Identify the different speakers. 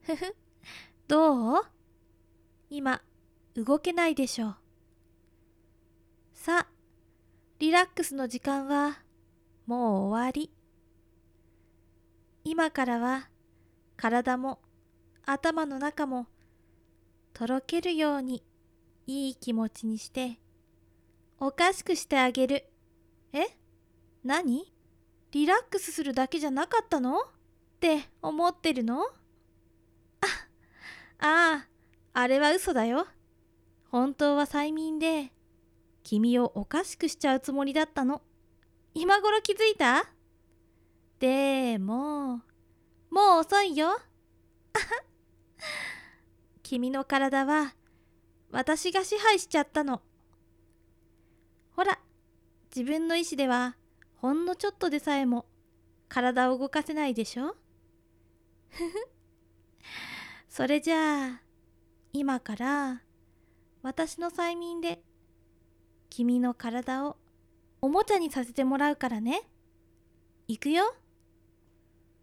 Speaker 1: ふふ、どう？今、動けないでしょう。さあ、リラックスの時間はもう終わり。今からは体も頭の中もとろけるようにいい気持ちにしておかしくしてあげる。え？何？リラックスするだけじゃなかったの？って思ってるの？ああ、あれは嘘だよ。本当は催眠で君をおかしくしちゃうつもりだったの。今頃気づいた？でも、もう遅いよ。君の体は私が支配しちゃったの。ほら、自分の意志ではほんのちょっとでさえも体を動かせないでしょ。それじゃあ、今から私の催眠で君の体をおもちゃにさせてもらうからね。いくよ。